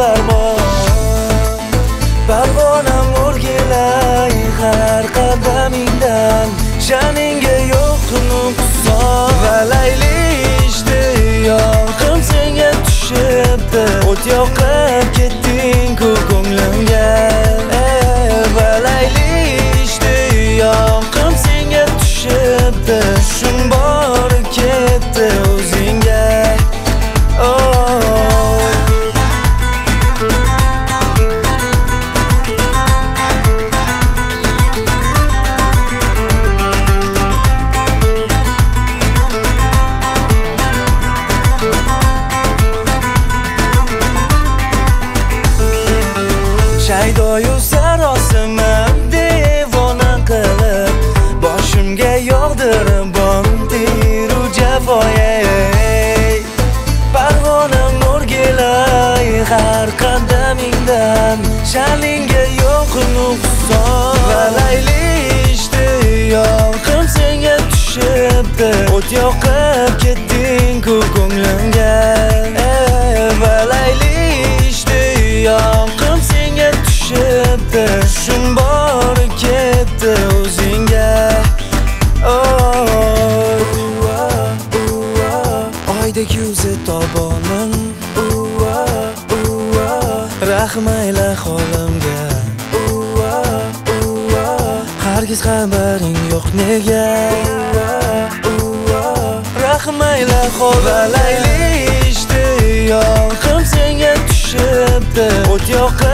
barmoq. Parvonam o'rgilay har qadamingdan, sha'ningga yo'q nuqson. Valayli ishdi yoqim senga tushibdi, o't yoqib ketding-ku ko'nglimga. Valayli ishdi yoqim senga tushibdi, tushim borib ketdi o'zingga. Shaydoyu sarosimam devona qilib, boshimga yog'dirib bondiru jafoye. Parvonam o'rgilay har qadamingdan, sha'ningga yo'q nuqson. Valayli ishdi yoqim senga tushibdi, o't yoqib ketding-ku ko'nglimga. Valayli ishdi yoqim senga tushibdi, tushim borib ketdi o'zingga. Oydek yuzi tobonim, rahm ayla holimga. Hargiz xabaring yo'q nega? Rahm ayla holim. Valayli ishdi yoqim senga tushibdi, o't yoqib